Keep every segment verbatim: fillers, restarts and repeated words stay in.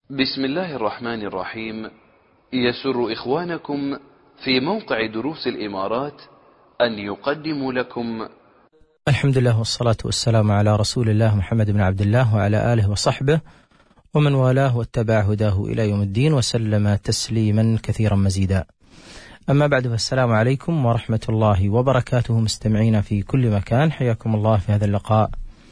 بسم الله الرحمن الرحيم. يسر إخوانكم في موقع دروس الإمارات أن يقدموا لكم الحمد لله والصلاة والسلام على رسول الله محمد بن عبد الله وعلى آله وصحبه ومن والاه واتبع هداه إلى يوم الدين وسلم تسليما كثيرا مزيدا. أما بعد، فالسلام عليكم ورحمة الله وبركاته. مستمعين في كل مكان، حياكم الله في هذا اللقاء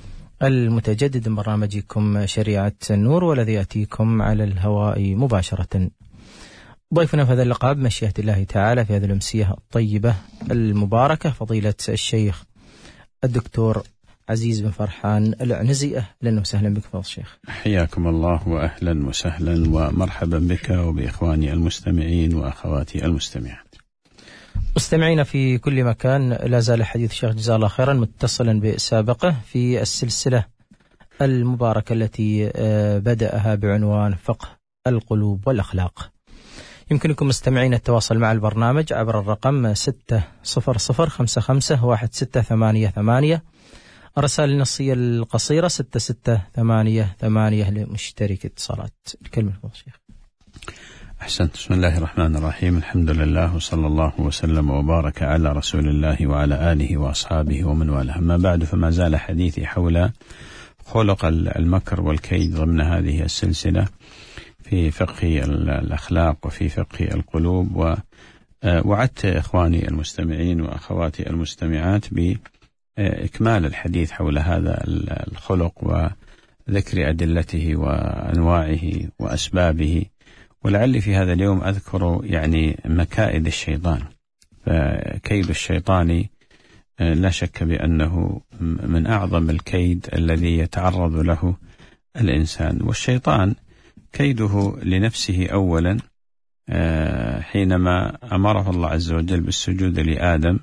المتجدد من برنامجكم شريعة النور، والذي يأتيكم على الهواء مباشرة. ضيفنا في هذا اللقاء بمشيئة الله تعالى في هذه الأمسية الطيبة المباركة فضيلة الشيخ الدكتور عزيز بن فرحان العنزي. أهلا وسهلا بك فضيلة الشيخ. حياكم الله وأهلا وسهلا ومرحبا بك وبإخواني المستمعين وأخواتي المستمعات. مستمعين في كل مكان، لا زال حديث الشيخ جزاه الله خيرا متصلا بسابقه في السلسلة المباركة التي بدأها بعنوان فقه القلوب والأخلاق. يمكنكم مستمعين التواصل مع البرنامج عبر الرقم ستة صفر صفر خمسة خمسة واحد ستة ثمانية ثمانية، الرسائل النصية القصيرة ستة ستة ثمانية ثمانية لمشترك اتصالات. الكلمة لفضل الشيخ. أحسنت. بسم الله الرحمن الرحيم، الحمد لله وصلى الله وسلم وبارك على رسول الله وعلى آله وأصحابه ومن والاه. أما بعد، فما زال حديثي حول خلق المكر والكيد ضمن هذه السلسلة في فقه الأخلاق وفي فقه القلوب. ووعدت إخواني المستمعين وأخواتي المستمعات بإكمال الحديث حول هذا الخلق وذكر أدلته وأنواعه وأسبابه، ولعلي في هذا اليوم أذكر يعني مكائد الشيطان. فكيد الشيطان لا شك بأنه من أعظم الكيد الذي يتعرض له الإنسان. والشيطان كيده لنفسه أولا حينما أمره الله عز وجل بالسجود لآدم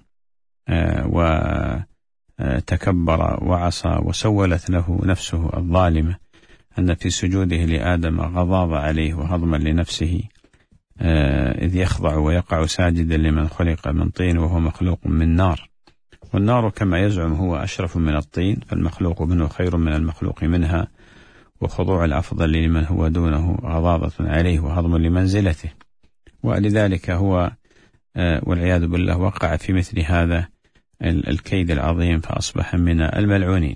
وتكبر وعصى، وسولت له نفسه الظالمة أن في سجوده لآدم غضاض عليه وهضما لنفسه، إذ يخضع ويقع ساجدا لمن خلق من طين وهو مخلوق من نار، والنار كما يزعم هو أشرف من الطين، فالمخلوق منه خير من المخلوق منها، وخضوع الأفضل لمن هو دونه غضاضة عليه وهضم لمنزلته. ولذلك هو والعياذ بالله وقع في مثل هذا الكيد العظيم فأصبح من الملعونين.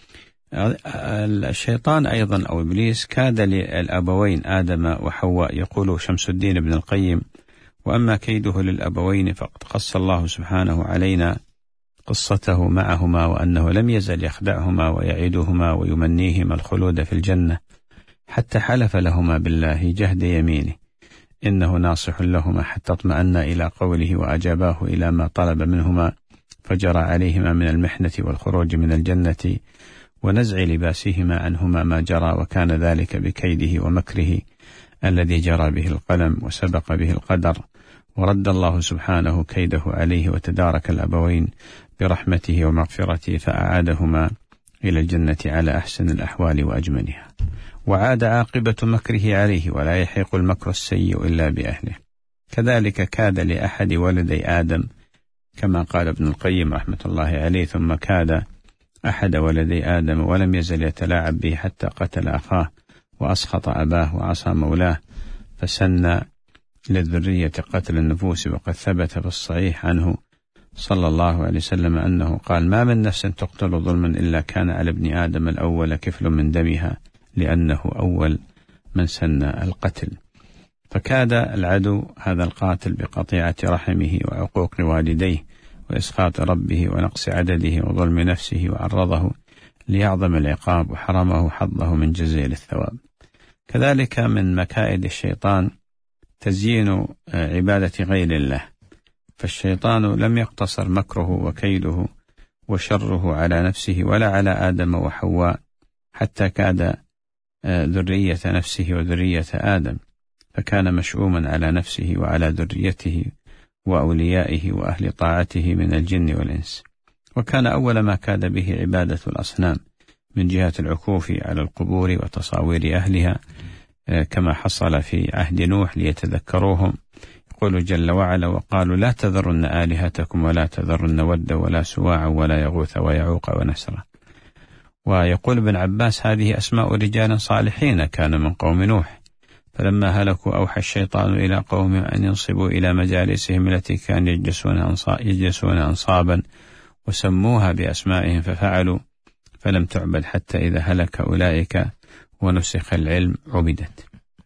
الشيطان أيضا أو إبليس كاد للأبوين آدم وحواء. يقول شمس الدين ابن القيم: وأما كيده للأبوين فقد قص الله سبحانه علينا قصته معهما، وأنه لم يزل يخدعهما ويعيدهما ويمنيهما الخلود في الجنة، حتى حلف لهما بالله جهد يمينه إنه ناصح لهما، حتى اطمأن إلى قوله وأجاباه إلى ما طلب منهما، فجرى عليهما من المحنة والخروج من الجنة ونزع لباسهما عنهما ما جرى، وكان ذلك بكيده ومكره الذي جرى به القلم وسبق به القدر. ورد الله سبحانه كيده عليه، وتدارك الأبوين برحمته ومغفرته، فأعادهما إلى الجنة على أحسن الأحوال وأجملها. وعاد عاقبة مكره عليه، ولا يحيق المكر السيء إلا بأهله. كذلك كاد لأحد ولدي آدم، كما قال ابن القيم رحمة الله عليه: ثم كاد أحد ولدي آدم ولم يزل يتلاعب به حتى قتل أخاه وأسخط أباه وعصى مولاه، فسن للذرية قتل النفوس. وقد ثبت في الصحيح عنه صلى الله عليه وسلم أنه قال: ما من نفس تقتل ظلما إلا كان على ابن آدم الأول كفل من دمها، لأنه أول من سن القتل. فكاد العدو هذا القاتل بقطيعة رحمه وعقوق والديه وإسخاط ربه ونقص عدده وظلم نفسه، وعرضه ليعظم العقاب وحرمه حظه من جزيل الثواب. كذلك من مكائد الشيطان تزيين عبادة غير الله. فالشيطان لم يقتصر مكره وكيده وشره على نفسه ولا على آدم وحواء، حتى كاد ذرية نفسه وذرية آدم، فكان مشؤوما على نفسه وعلى ذريته وأوليائه وأهل طاعته من الجن والإنس. وكان أول ما كاد به عبادة الأصنام من جهة العكوف على القبور وتصاوير أهلها، كما حصل في عهد نوح ليتذكروهم. يقول جل وعلا: وقالوا لا تذرن آلهتكم ولا تذرن ودا ولا سواعا ولا يغوث ويعوق ونسرا. ويقول ابن عباس: هذه أسماء رجال صالحين كان من قوم نوح، فلما هلكوا أوحى الشيطان إلى قومهم أن ينصبوا إلى مجالسهم التي كانوا يجلسون أنصابا وسموها بأسمائهم ففعلوا، فلم تعبد حتى إذا هلك أولئك ونسخ العلم عبدت.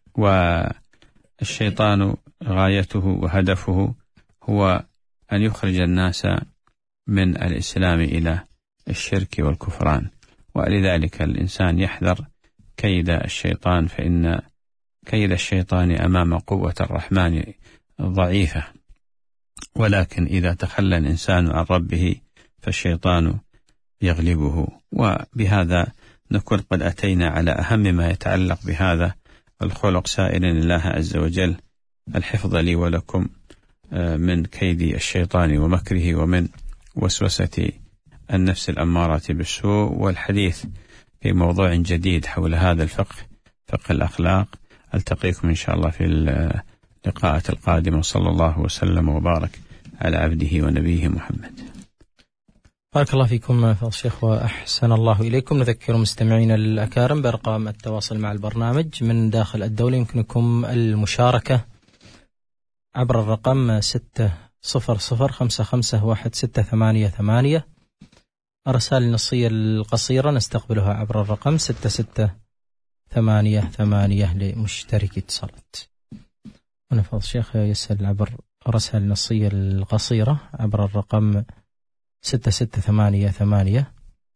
والشيطان غايته وهدفه هو أن يخرج الناس من الإسلام إلى الشرك والكفران، ولذلك الإنسان يحذر كيد الشيطان، فإن كيد الشيطان أمام قوة الرحمن ضعيفة، ولكن إذا تخلى الإنسان عن ربه فالشيطان يغلبه. وبهذا نكون قد أتينا على أهم ما يتعلق بهذا الخلق، سائلا الله عز وجل الحفظ لي ولكم من كيد الشيطان ومكره ومن وسوسة النفس الأمارة بالسوء، والحديث في موضوع جديد حول هذا الفقه، فقه الأخلاق. ألتقيكم إن شاء الله في اللقاءات القادمة، صلى الله وسلم وبارك على عبده ونبيه محمد. بارك الله فيكم فضل الشيخ وأحسن الله إليكم. نذكر مستمعينا الأكارم بأرقام التواصل مع البرنامج من داخل الدولة. يمكنكم المشاركة عبر الرقم ستة صفر صفر خمسة خمسة واحد ستة ثمانية ثمانية. الرسائل النصية القصيرة نستقبلها عبر الرقم ستة ستة ثمانية ثمانية لمشترك اتصالات. هنا فضل الشيخ يسأل عبر الرسائل النصية القصيرة عبر الرقم ستة ستة ثمانية ثمانية.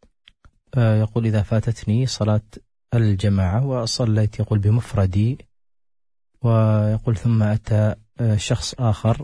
يقول إذا فاتتني صلاة الجماعة وصليت يقول بمفردي، ويقول ثم أتى شخص آخر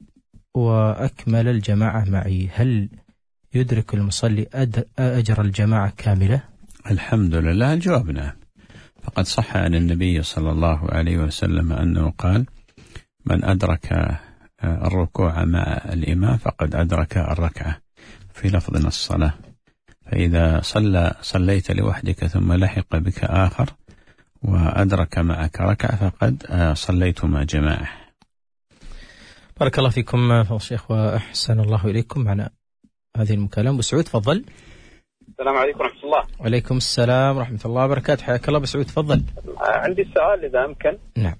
وأكمل الجماعة معي، هل يدرك المصلي أجر الجماعة كاملة؟ الحمد لله، الجواب نعم. فقد صح عن النبي صلى الله عليه وسلم أنه قال: من أدرك الركوع مع الإمام فقد أدرك الركعة، في لفظنا الصلاة. فإذا صلى صليت لوحدك ثم لحق بك آخر وأدرك معك ركعة فقد صليتما جماعة. بارك الله فيكم فضل الشيخ وأحسن الله إليكم. معنا هذه المكالمة أبو سعود، تفضل. السلام عليكم ورحمة الله. وعليكم السلام ورحمة الله وبركاته، حياك الله أبو سعود، تفضل. عندي سؤال إذا أمكن. نعم.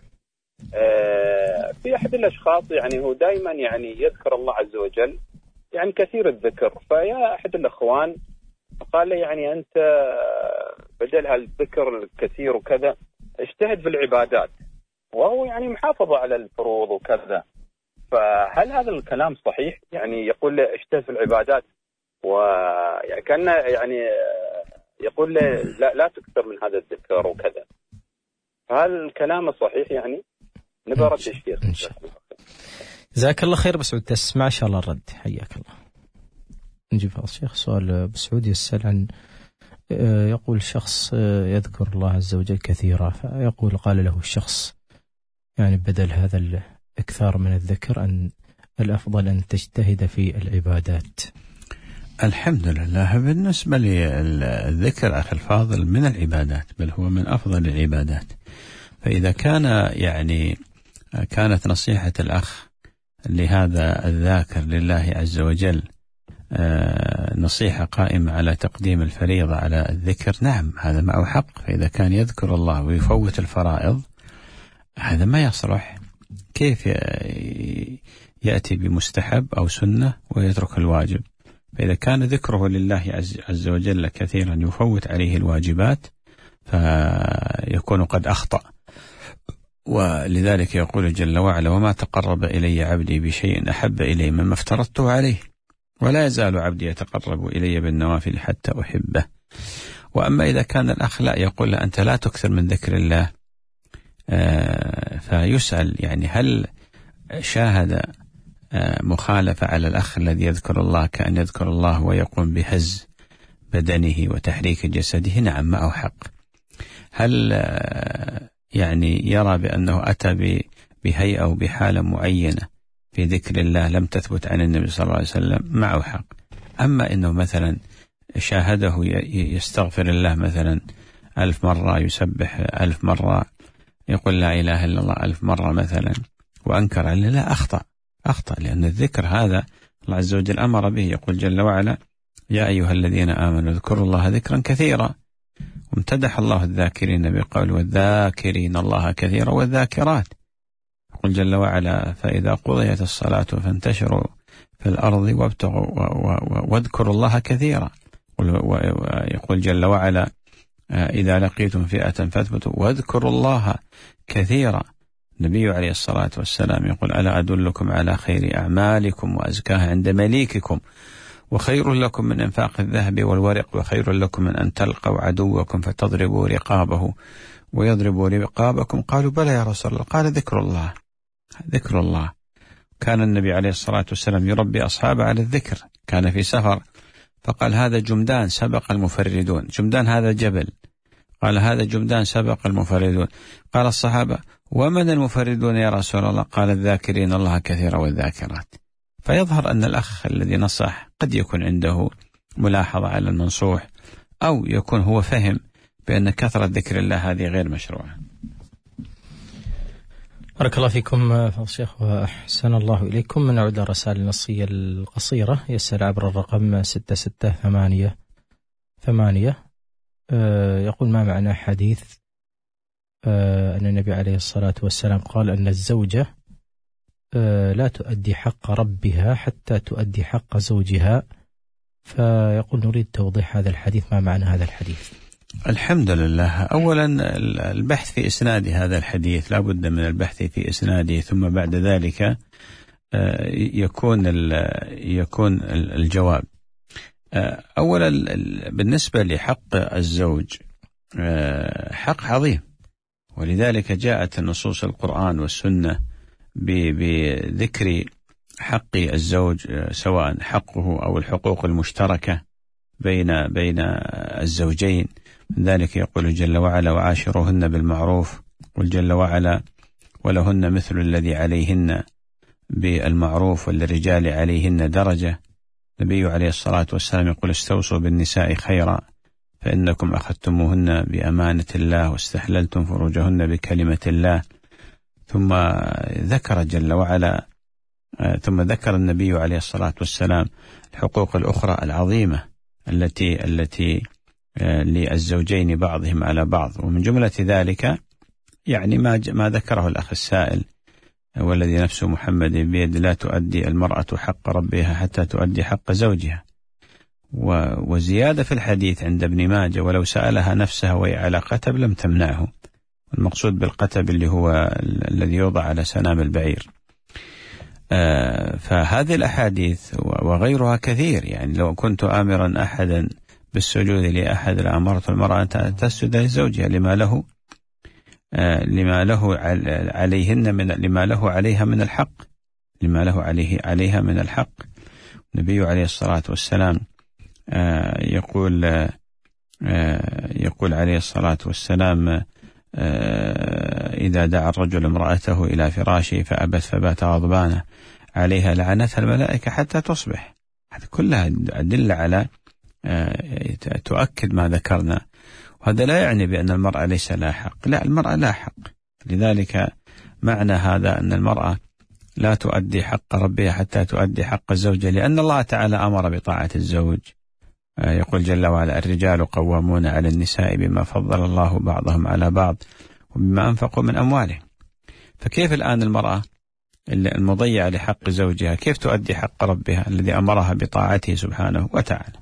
آه في أحد الأشخاص يعني هو دائما يعني يذكر الله عز وجل، يعني كثير الذكر، فيا أحد الأخوان قال لي يعني أنت بدل هالذكر الكثير وكذا اجتهد في العبادات، وهو يعني محافظة على الفروض وكذا، فهل هذا الكلام صحيح؟ يعني يقول لي اجتهد في العبادات، ويعني كان يعني يقول لي لا لا تكثر من هذا الذكر وكذا، فهل الكلام صحيح؟ يعني نبرد الشيخ. جزاك الله خير بسعود، تسمع إن شاء الله الرد، حياك الله. نجيب فضل الشيخ. سؤال بسعود يسأل عن، يقول شخص يذكر الله عز وجل كثيرا، فيقول قال له الشخص يعني بدل هذا الإكثار من الذكر أن الأفضل أن تجتهد في العبادات. الحمد لله، بالنسبة للذكر أخي الفاضل من العبادات، بل هو من أفضل العبادات. فإذا كان يعني كانت نصيحة الأخ لهذا الذاكر لله عز وجل نصيحة قائمة على تقديم الفريضة على الذكر، نعم هذا معه حق. فإذا كان يذكر الله ويفوت الفرائض هذا ما يصلح. كيف يأتي بمستحب أو سنة ويترك الواجب؟ فإذا كان ذكره لله عز وجل كثيرا يفوت عليه الواجبات فيكون قد أخطأ. ولذلك يقول جل وعلا: وما تقرب إلي عبدي بشيء أحب إلي مما افترضته عليه ولا يزال عبدي يتقرب إلي بالنوافل حتى أحبه. وأما إذا كان الأخ لا يقول له أنت لا تكثر من ذكر الله، فيسأل يعني هل شاهد مخالفة على الأخ الذي يذكر الله كأن يذكر الله ويقوم بهز بدنه وتحريك جسده؟ نعم معه حق. هل يعني يرى بأنه أتى بهيئة أو بحالة معينة في ذكر الله لم تثبت عن النبي صلى الله عليه وسلم؟ معه حق. أما إنه مثلا شاهده يستغفر الله مثلا ألف مرة، يسبح ألف مرة، يقول لا إله إلا الله ألف مرة مثلا، وأنكر عليه، لا، أخطأ أخطأ لأن الذكر هذا الله عز وجل أمر به. يقول جل وعلا: يا أيها الذين آمنوا اذكروا الله ذكرا كثيرا. وامتدح الله الذاكرين بقول والذاكرين الله كثيرا والذاكرات. يقول جل وعلا فإذا قضيت الصلاة فانتشروا في الأرض وابتغوا واذكروا الله كثيرا. ويقول جل وعلا إذا لقيتم فئة فاثبتوا واذكروا الله كثيرا. النبي عليه الصلاة والسلام يقول ألا أدلكم على خير أعمالكم وأزكاها عند مليككم وخير لكم من إنفاق الذهب والورق وخير لكم من أن تلقوا عدوكم فتضربوا رقابه ويضربوا رقابكم. قالوا بلى يا رسول الله. قال ذكر الله ذكر الله. كان النبي عليه الصلاة والسلام يربي أصحابه على الذكر. كان في سفر فقال هذا جمدان سبق المفردون. جمدان هذا جبل. قال هذا جمدان سبق المفردون. قال الصحابة ومن المفردون يا رسول الله؟ قال الذاكرين الله كثيرا والذاكرات. فيظهر أن الأخ الذي نصح قد يكون عنده ملاحظة على المنصوح أو يكون هو فهم بأن كثرة ذكر الله هذه غير مشروعة. بارك الله فيكم فضل الشيخ وأحسن الله إليكم. نعود للرسائل النصية القصيرة. يسأل عبر الرقم ستة ستة ثمانية ثمانية يقول ما معنى حديث أن النبي عليه الصلاة والسلام قال أن الزوجة لا تؤدي حق ربها حتى تؤدي حق زوجها، فيقول نريد توضيح هذا الحديث، ما معنى هذا الحديث؟ الحمد لله. أولا البحث في إسناد هذا الحديث، لا بد من البحث في إسناده، ثم بعد ذلك يكون يكون الجواب. أولا بالنسبة لحق الزوج حق عظيم، ولذلك جاءت النصوص القرآن والسنة بذكر حق الزوج، سواء حقه أو الحقوق المشتركة بين بين الزوجين. من ذلك يقول جل وعلا وعاشروهن بالمعروف، قل جل وعلا ولهن مثل الذي عليهن بالمعروف وللرجال عليهن درجة. النبي عليه الصلاة والسلام يقول استوصوا بالنساء خيرا فإنكم أخذتموهن بأمانة الله واستحللتم فروجهن بكلمة الله. ثم ذكر جل وعلا ثم ذكر النبي عليه الصلاة والسلام الحقوق الأخرى العظيمة التي التي للزوجين بعضهم على بعض، ومن جملة ذلك يعني ما ما ذكره الأخ السائل والذي نفس محمد بيد لا تؤدي المرأة حق ربها حتى تؤدي حق زوجها. وزيادة في الحديث عند ابن ماجه ولو سألها نفسها وهي على قتب لم تمنعه. المقصود بالقتب اللي هو الذي يوضع على سنام البعير. فهذه الأحاديث وغيرها كثير، يعني لو كنت آمرا أحدا بالسجود لأحد لأمرت المرأة أن تسجد لزوجها لما له لما له عليهن من لما له عليها من الحق لما له عليه عليها من الحق. النبي عليه الصلاة والسلام يقول يقول عليه الصلاة والسلام إذا دعا الرجل امرأته إلى فراشه فأبت فبات غضبانه عليها لعنتها الملائكة حتى تصبح. هذه كلها أدلة على تؤكد ما ذكرنا، وهذا لا يعني بأن المرأة ليس لها حق، لا، المرأة لها حق. لذلك معنى هذا أن المرأة لا تؤدي حق ربها حتى تؤدي حق الزوجة، لأن الله تعالى أمر بطاعة الزوج. يقول جل وعلا الرجال قوامون على النساء بما فضل الله بعضهم على بعض وبما أنفقوا من أموالهم. فكيف الآن المرأة المضيعة لحق زوجها كيف تؤدي حق ربها الذي أمرها بطاعته سبحانه وتعالى؟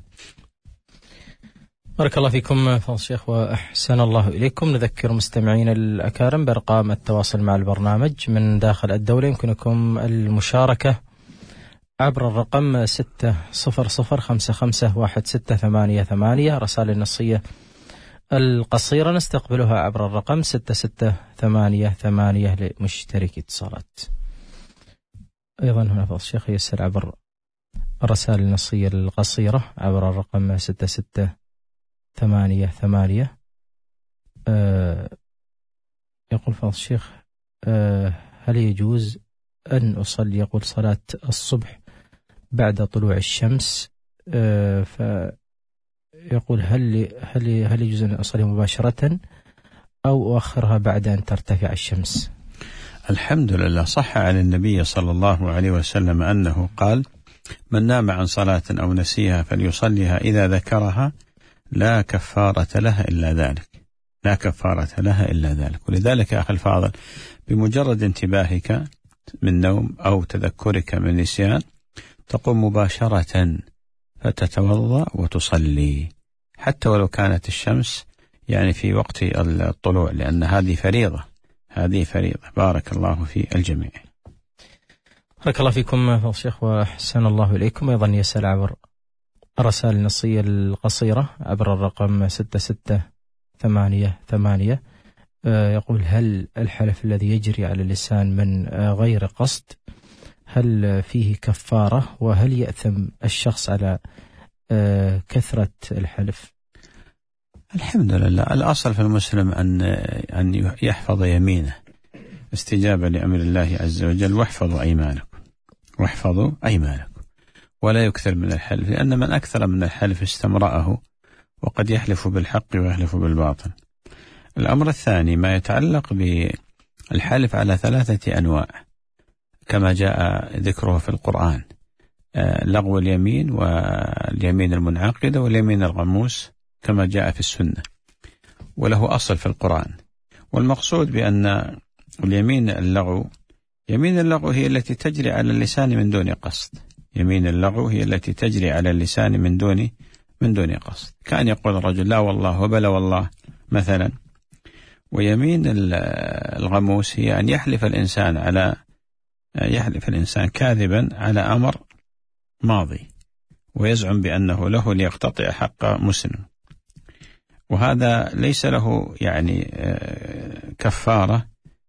بارك الله فيكم فضل الشيخ وأحسن الله إليكم. نذكر مستمعين الأكارم بأرقام التواصل مع البرنامج من داخل الدولة. يمكنكم المشاركة عبر الرقم ستة صفر صفر خمسة خمسة واحد ستة ثمانية ثمانية. رسائل النصية القصيرة نستقبلها عبر الرقم ستة ستة ثمانية ثمانية لمشترك اتصالات. أيضا هنا فضل الشيخ يسأل عبر الرسائل النصية القصيرة عبر الرقم ستة ستة ثمانية ثمانية. أه يقول فضل الشيخ أه هل يجوز أن أصلي يقول صلاة الصبح بعد طلوع الشمس؟ أه فيقول هل هل هل يجوز أن أصلي مباشرة أو أؤخرها بعد أن ترتفع الشمس؟ الحمد لله. صح عن النبي صلى الله عليه وسلم أنه قال من نام عن صلاة أو نسيها فليصليها إذا ذكرها لا كفارة لها إلا ذلك، لا كفارة لها إلا ذلك. ولذلك يا أخي الفاضل، بمجرد انتباهك من نوم أو تذكرك من نسيان تقوم مباشرة فتتوضأ وتصلي، حتى ولو كانت الشمس يعني في وقت الطلوع، لأن هذه فريضة، هذه فريضة. بارك الله في الجميع. بارك الله فيكم فضل الشيخ وأحسن الله إليكم. أيضا يسأل عبر الرسائل النصية القصيرة عبر الرقم ستة ستة ثمانية ثمانية، يقول: هل الحلف الذي يجري على اللسان من غير قصد هل فيه كفارة، وهل يأثم الشخص على كثرة الحلف؟ الحمد لله، الأصل في المسلم أن أن يحفظ يمينه استجابة لأمر الله عز وجل. واحفظوا أيمانكم، واحفظوا أيمانكم، ولا يكثر من الحلف، لأن من أكثر من الحلف استمرأه، وقد يحلف بالحق ويحلف بالباطل. الأمر الثاني ما يتعلق بالحلف على ثلاثة أنواع كما جاء ذكره في القرآن: لغو اليمين، واليمين المنعقدة، واليمين الغموس كما جاء في السنة، وله أصل في القرآن. والمقصود بأن اليمين اللغو، يمين اللغو هي التي تجري على اللسان من دون قصد، يمين اللغو هي التي تجري على اللسان من دون من دون قصد، كان يقول الرجل لا والله وبلا والله مثلا. ويمين الغموس هي أن يحلف الإنسان على يحلف الإنسان كاذبا على أمر ماضي ويزعم بأنه له ليقتطع حق مسلم، وهذا ليس له يعني كفارة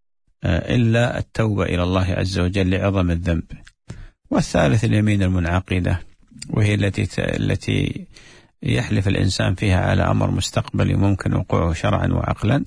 إلا التوبة إلى الله عز وجل لعظم الذنب. والثالث اليمين المنعقدة، وهي التي التي يحلف الإنسان فيها على أمر مستقبلي ممكن وقوعه شرعا وعقلا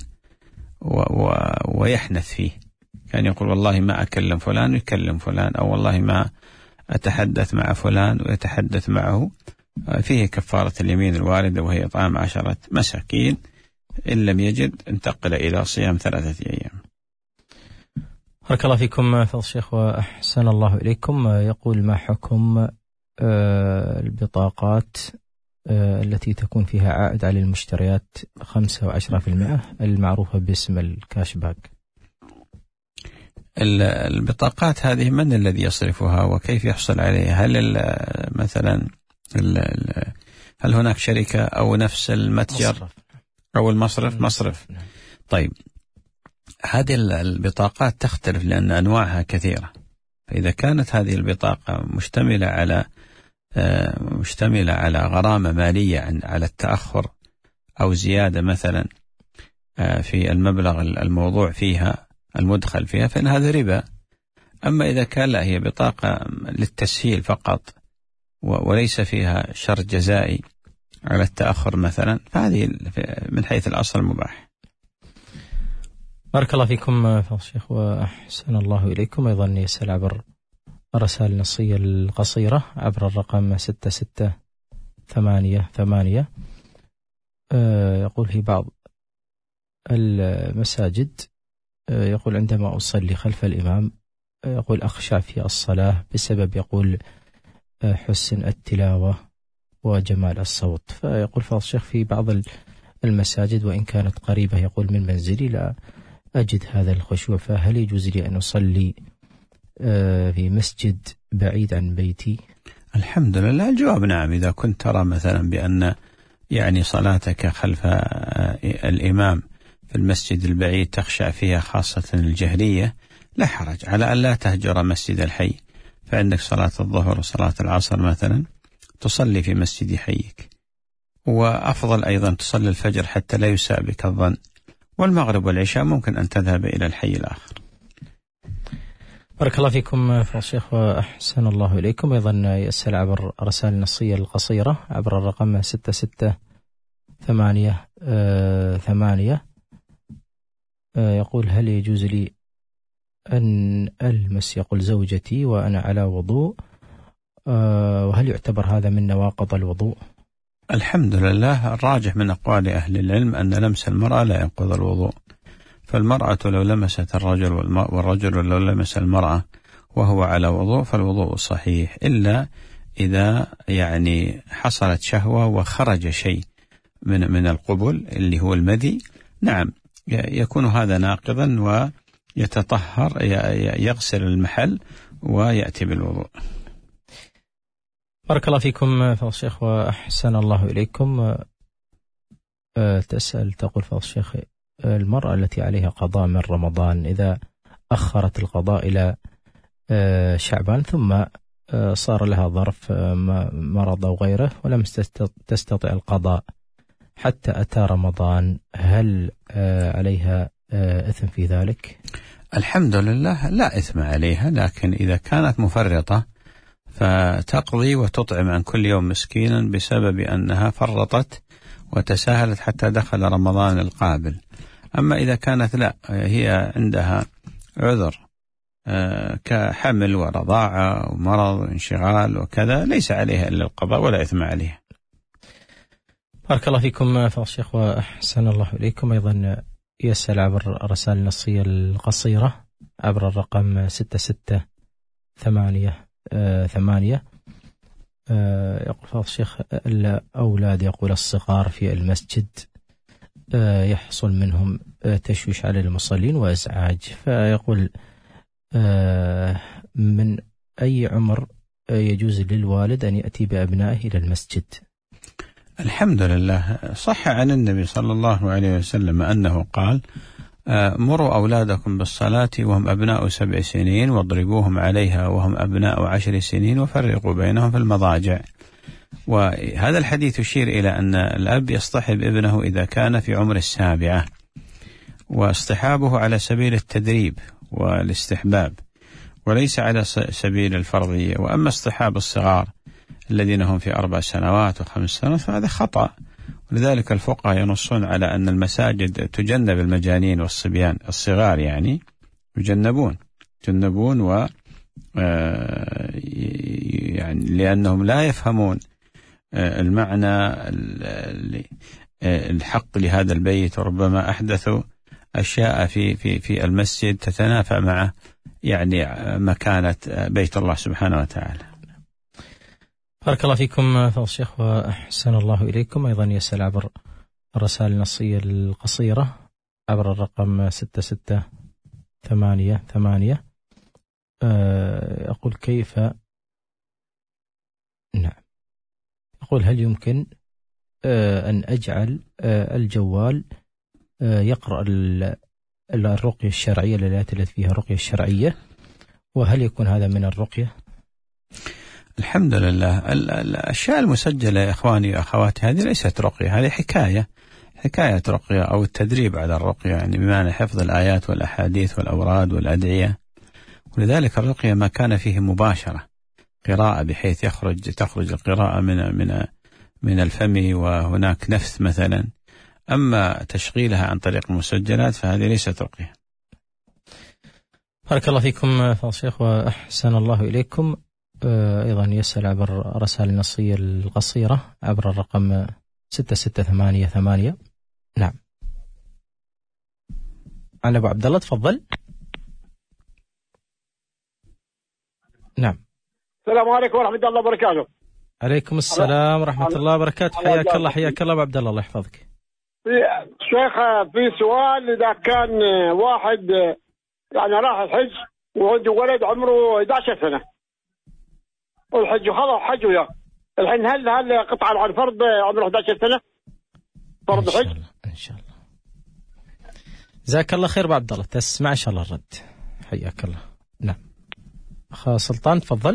ويحنث فيه، كان يقول والله ما أكلم فلان ويكلم فلان، أو والله ما أتحدث مع فلان ويتحدث معه. فيه كفارة اليمين الواردة، وهي إطعام عشرة مساكين، إن لم يجد انتقل إلى صيام ثلاثة أيام. بارك الله فيكم فضل الشيخ وأحسن الله إليكم. يقول: ما حكم البطاقات التي تكون فيها عائد على المشتريات خمسة وعشرة في المئة المعروفة باسم الكاش باك؟ البطاقات هذه من الذي يصرفها وكيف يحصل عليها؟ هل مثلا هل هناك شركة أو نفس المتجر مصرف. أو المصرف مصرف؟ طيب، هذه البطاقات تختلف لأن أنواعها كثيرة. فإذا كانت هذه البطاقة مشتملة على مشتملة على غرامة مالية على التأخر أو زيادة مثلا في المبلغ الموضوع فيها المدخل فيها، فإن هذا ربا. أما إذا كان لا، هي بطاقة للتسهيل فقط وليس فيها شرط جزائي على التأخر مثلا، فهذه من حيث الأصل مباح. بارك الله فيكم فضل الشيخ وأحسن الله إليكم. أيضا يسأل عبر الرسائل النصية القصيرة عبر الرقم ستة ستة ثمانية ثمانية، يقول: في بعض المساجد يقول عندما أصلي خلف الإمام يقول أخشع في الصلاة بسبب يقول حسن التلاوة وجمال الصوت. فيقول فضل الشيخ في بعض المساجد وإن كانت قريبة يقول من منزلي لا أجد هذا الخشوع، فهل يجوز لي أن أصلي في مسجد بعيد عن بيتي؟ الحمد لله، الجواب نعم. إذا كنت ترى مثلا بأن يعني صلاتك خلف الإمام في المسجد البعيد تخشع فيها خاصة الجهرية، لا حرج على أن لا تهجر مسجد الحي، فعندك صلاة الظهر وصلاة العصر مثلا تصلي في مسجد حيك، وأفضل أيضا تصلي الفجر حتى لا يساء بك الظن، والمغرب والعشاء ممكن أن تذهب إلى الحي الآخر. بارك الله فيكم فضل الشيخ وأحسن الله إليكم. أيضا يسأل عبر الرسائل النصية القصيرة عبر الرقم ستة ستة ثمانية ثمانية، يقول: هل يجوز لي أن ألمس يقول زوجتي وأنا على وضوء، وهل يعتبر هذا من نواقض الوضوء؟ الحمد لله، الراجح من أقوال أهل العلم أن لمس المرأة لا ينقض الوضوء، فالمرأة لو لمست الرجل والرجل لو لمس المرأة وهو على وضوء فالوضوء صحيح، إلا إذا يعني حصلت شهوة وخرج شيء من من القبل اللي هو المذي، نعم يكون هذا ناقضا ويتطهر، يغسل المحل ويأتي بالوضوء. بارك الله فيكم فضل الشيخ وأحسن الله إليكم. تسأل تقول فضل الشيخ: المرأة التي عليها قضاء من رمضان إذا أخرت القضاء إلى شعبان ثم صار لها ظرف مرض أو غيره ولم تستطع القضاء حتى أتى رمضان، هل عليها إثم في ذلك؟ الحمد لله لا إثم عليها، لكن إذا كانت مفرطة فتقضي وتطعم عن كل يوم مسكينا بسبب أنها فرطت وتساهلت حتى دخل رمضان القابل. أما إذا كانت لا، هي عندها عذر كحمل ورضاعة ومرض وانشغال وكذا، ليس عليها إلا القضاء ولا إثم عليها. بارك الله فيكم فضل الشيخ وأحسن الله إليكم. أيضا يسأل عبر الرسائل النصية القصيرة عبر الرقم ستة ستة ثمانية ثمانية. يقول فضل الشيخ: الأولاد يقول الصغار في المسجد يحصل منهم تشويش على المصلين وإزعاج، فيقول من أي عمر يجوز للوالد أن يأتي بأبنائه إلى المسجد؟ الحمد لله صح عن النبي صلى الله عليه وسلم أنه قال: مروا أولادكم بالصلاة وهم أبناء سبع سنين واضربوهم عليها وهم أبناء عشر سنين وفرقوا بينهم في المضاجع. وهذا الحديث يشير إلى أن الأب يصطحب ابنه إذا كان في عمر السابعة، واصطحابه على سبيل التدريب والاستحباب وليس على سبيل الفرضية. وأما اصطحاب الصغار الذين هم في أربع سنوات وخمس سنوات فهذا خطأ، ولذلك الفقهاء ينصون على أن المساجد تجنب المجانين والصبيان الصغار، يعني يجنبون يجنبون و يعني لأنهم لا يفهمون المعنى الحق لهذا البيت، وربما أحدثوا أشياء في في في المسجد تتنافى مع يعني مكانة بيت الله سبحانه وتعالى. بارك الله فيكم فضل الشيخ وأحسن الله إليكم. أيضا يسأل عبر الرسائل النصية القصيرة عبر الرقم ستة ستة ثمانية ثمانية. أقول: كيف نعم أقول هل يمكن أن أجعل الجوال يقرأ الرقية الشرعية للآيات التي فيها رقية الشرعية، وهل يكون هذا من الرقية؟ الحمد لله الأشياء المسجلة يا إخواني وأخواتي هذه ليست رقية، هذه حكاية حكاية رقية أو التدريب على الرقية، يعني بمعنى حفظ الآيات والأحاديث والأوراد والأدعية. ولذلك الرقية ما كان فيه مباشرة قراءة بحيث يخرج تخرج القراءة من من من الفم وهناك نفث مثلا. أما تشغيلها عن طريق المسجلات فهذه ليست رقية. بارك الله فيكم فضل الشيخ وأحسن الله إليكم. أيضا يسأل عبر الرسائل النصية القصيرة عبر الرقم ستة ستة ثمانية ثمانية. نعم عن أبو عبد الله، تفضل. نعم. السلام عليكم ورحمة الله وبركاته. عليكم السلام ورحمة الله وبركاته. حياك الله حياك الله أبو عبد الله، الله يحفظك. شيخ في سؤال: إذا كان واحد يعني راح الحج وعنده ولد عمره إحدى عشرة سنة والحج خلاص حج وياه، الحين هل هل قطعا عن فرض عمره إحدى عشرة سنة فرض حج؟ إن شاء الله إن شاء الله. جزاك الله خير أبو عبد الله، تسمع إن شاء الله الرد. حياك الله. نعم أخ سلطان، تفضل.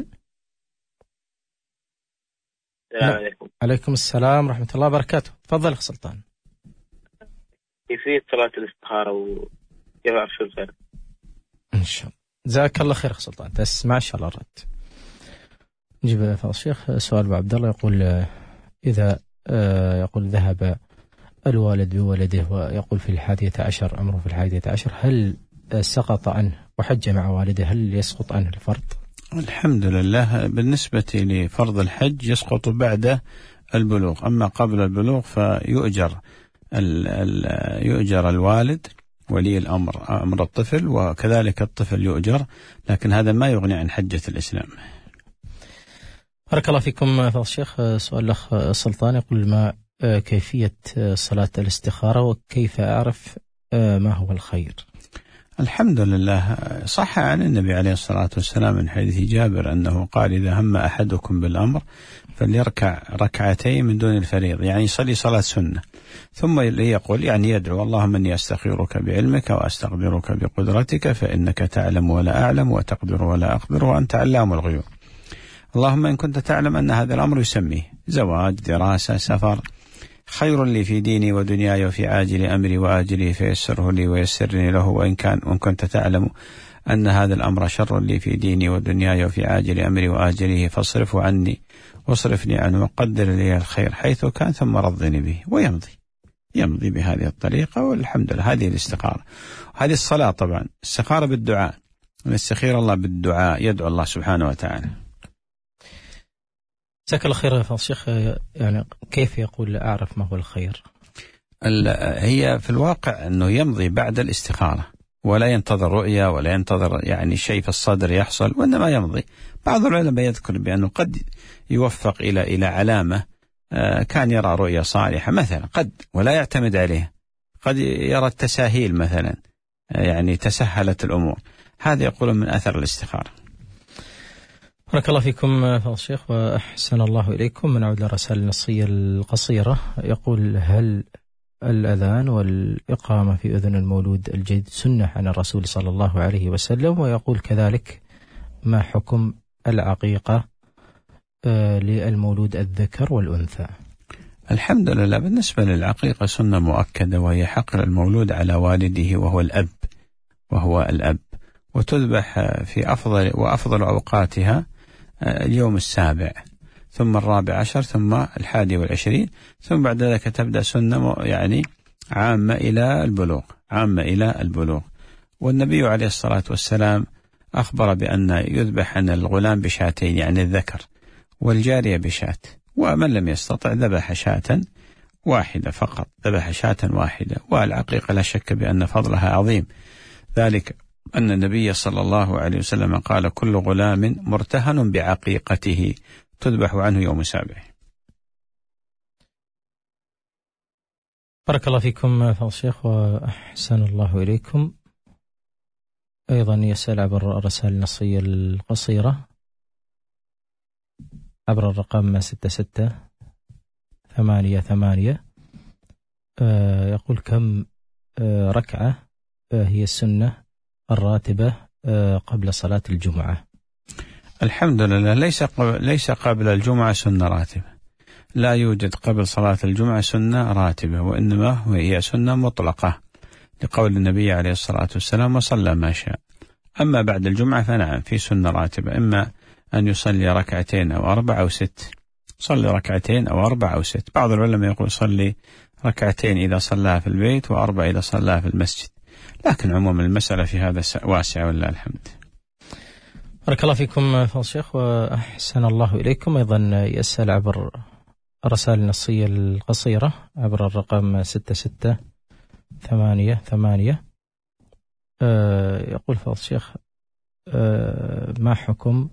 السلام عليكم. عليكم السلام ورحمة الله وبركاته. تفضل أخ سلطان. كيفية صلاة الاستخارة وكيف أعرف شو الخير؟ إن شاء الله. جزاك الله خير أخ سلطان، تسمع إن شاء الله الرد. نجيب فضل الشيخ. سؤال أبو عبد الله يقول: إذا يقول ذهب الوالد بولده ويقول في الحادية عشر عمره في الحادية عشر، هل سقط عنه وحج مع والده، هل يسقط عنه الفرض؟ الحمد لله بالنسبة لفرض الحج يسقط بعد البلوغ، أما قبل البلوغ فيؤجر ال ال يؤجر الوالد ولي الأمر أمر الطفل، وكذلك الطفل يؤجر، لكن هذا ما يغني عن حجة الإسلام. بارك الله فيكم فضل الشيخ. سؤال الأخ سلطان يقول: ما كيفية صلاة الاستخارة وكيف أعرف ما هو الخير؟ الحمد لله، صح عن النبي عليه الصلاة والسلام من حديث جابر أنه قال: إذا هم أحدكم بالأمر فليركع ركعتين من دون الفريض، يعني يصلي صلاة سنة، ثم يقول يعني يدعو: اللهم إني أستخيرك بعلمك وأستقدرك بقدرتك فإنك تعلم ولا أعلم وتقدر ولا أقدر وأنت علام الغيوب. اللهم إن كنت تعلم أن هذا الأمر يسميه زواج، دراسة، سفر، خير لي في ديني ودنياي وفي عاجل أمري وآجله فيسره لي ويسرني له، وإن كان وإن كنت تعلم أن هذا الأمر شر لي في ديني ودنياي وفي عاجل أمري وآجله فاصرفه عني واصرفني عنه وقدر لي الخير حيث كان ثم رضني به. ويمضي يمضي بهذه الطريقة، والحمد لله هذه الاستخارة. هذه الصلاة طبعا الاستخارة بالدعاء، نستخير الله بالدعاء، يدعو الله سبحانه وتعالى. جزاك الله خير يا شيخ. يعني كيف يقول أعرف ما هو الخير؟ هي في الواقع أنه يمضي بعد الاستخارة، ولا ينتظر رؤية ولا ينتظر يعني شيء في الصدر يحصل، وإنما يمضي. بعض العلماء يذكر بأنه قد يوفق إلى إلى علامة، كان يرى رؤية صالحة مثلا قد، ولا يعتمد عليها، قد يرى التساهيل مثلا، يعني تسهلت الأمور، هذا يقول من أثر الاستخارة. بارك الله فيكم فضل الشيخ وأحسن الله إليكم. من عود للرسائل النصية القصيرة، يقول: هل الأذان والإقامة في أذن المولود الجديد سنة عن الرسول صلى الله عليه وسلم؟ ويقول كذلك: ما حكم العقيقة للمولود الذكر والأنثى؟ الحمد لله، بالنسبة للعقيقة سنة مؤكدة، وهي حق المولود على والده وهو الأب وهو الأب وتذبح في أفضل وأفضل أوقاتها اليوم السابع، ثم الرابع عشر، ثم الحادي والعشرين، ثم بعد ذلك تبدأ سنة يعني عامة إلى البلوغ، عامة إلى البلوغ. والنبي عليه الصلاة والسلام أخبر بأن يذبح عن الغلام بشاتين، يعني الذكر، والجارية بشات، ومن لم يستطع ذبح شاة واحدة فقط، ذبح شاة واحدة. والعقيقة لا شك بأن فضلها عظيم، ذلك أن النبي صلى الله عليه وسلم قال: كل غلام مرتهن بعقيقته تذبح عنه يوم سابع. بارك الله فيكم فضل الشيخ وأحسن الله إليكم. أيضا يسأل عبر الرسائل النصية القصيرة عبر الرقم ستة ستة ثمانية ثمانية، يقول: كم ركعة هي السنة الراتبة قبل صلاة الجمعة؟ الحمد لله، ليس قبل, ليس قبل الجمعة سنة راتبة، لا يوجد قبل صلاة الجمعة سنة راتبة، وإنما هي سنة مطلقة لقول النبي عليه الصلاة والسلام: وصلى ما شاء. أما بعد الجمعة فنعم في سنة راتبة، إما أن يصلي ركعتين أو أربع أو ست، صلي ركعتين أو أربع أو ست. بعض العلماء يقول صلي ركعتين إذا صلاها في البيت وأربع إذا صلاها في المسجد، لكن عموما المسألة في هذا واسعة والله الحمد. بارك الله فيكم فضل الشيخ وأحسن الله إليكم. أيضا يسأل عبر الرسائل النصية القصيرة عبر الرقم ستة ستة ثمانية ثمانية، يقول فضل الشيخ: ما حكم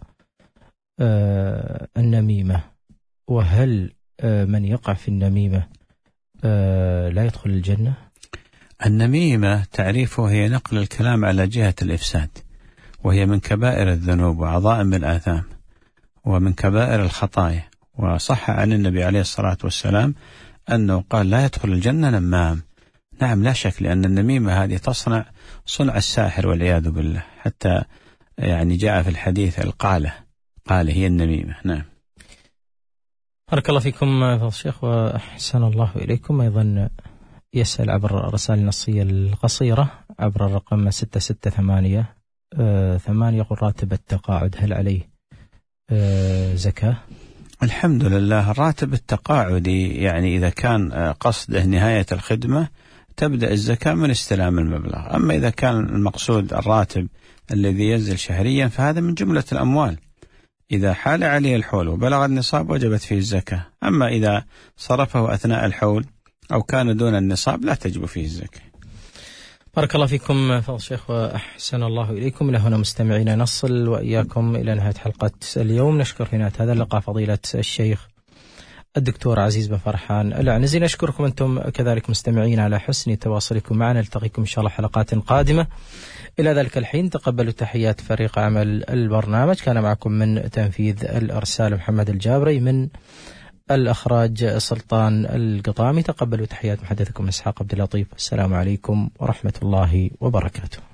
النميمة؟ وهل من يقع في النميمة لا يدخل الجنة؟ النميمة تعريفه هي نقل الكلام على جهة الإفساد، وهي من كبائر الذنوب وعظائم الآثام ومن كبائر الخطايا. وصح عن النبي عليه الصلاة والسلام أنه قال: لا يدخل الجنة نمام. نعم لا شك، لأن النميمة هذه تصنع صنع الساحر والعياذ بالله، حتى يعني جاء في الحديث القالة، قال هي النميمة. نعم. بارك الله فيكم فضل الشيخ وأحسن الله إليكم. أيضا يسأل عبر الرسائل النصية القصيرة عبر الرقم ستة ستة ثمانية ثمانية، يقول: راتب التقاعد هل عليه زكاة؟ الحمد لله، الراتب التقاعدي يعني إذا كان قصده نهاية الخدمة تبدأ الزكاة من استلام المبلغ، أما إذا كان المقصود الراتب الذي ينزل شهريا فهذا من جملة الأموال، إذا حال عليه الحول وبلغ النصاب وجبت فيه الزكاة، أما إذا صرفه أثناء الحول أو كان دون النصاب لا تجب فيه الزكاة. بارك الله فيكم فضل الشيخ وأحسن الله إليكم. إلى هنا مستمعين نصل وإياكم إلى نهاية حلقة اليوم. نشكر في نهاية هذا اللقاء فضيلة الشيخ الدكتور عزيز بن فرحان العنزي. نشكركم أنتم كذلك مستمعين على حسن تواصلكم معنا. نلتقيكم إن شاء الله حلقات قادمة. إلى ذلك الحين تقبلوا تحيات فريق عمل البرنامج. كان معكم من تنفيذ الإرسال محمد الجابري، من الأخراج سلطان القطامي. تقبلوا تحيات محدثكم إسحاق عبد اللطيف. السلام عليكم ورحمة الله وبركاته.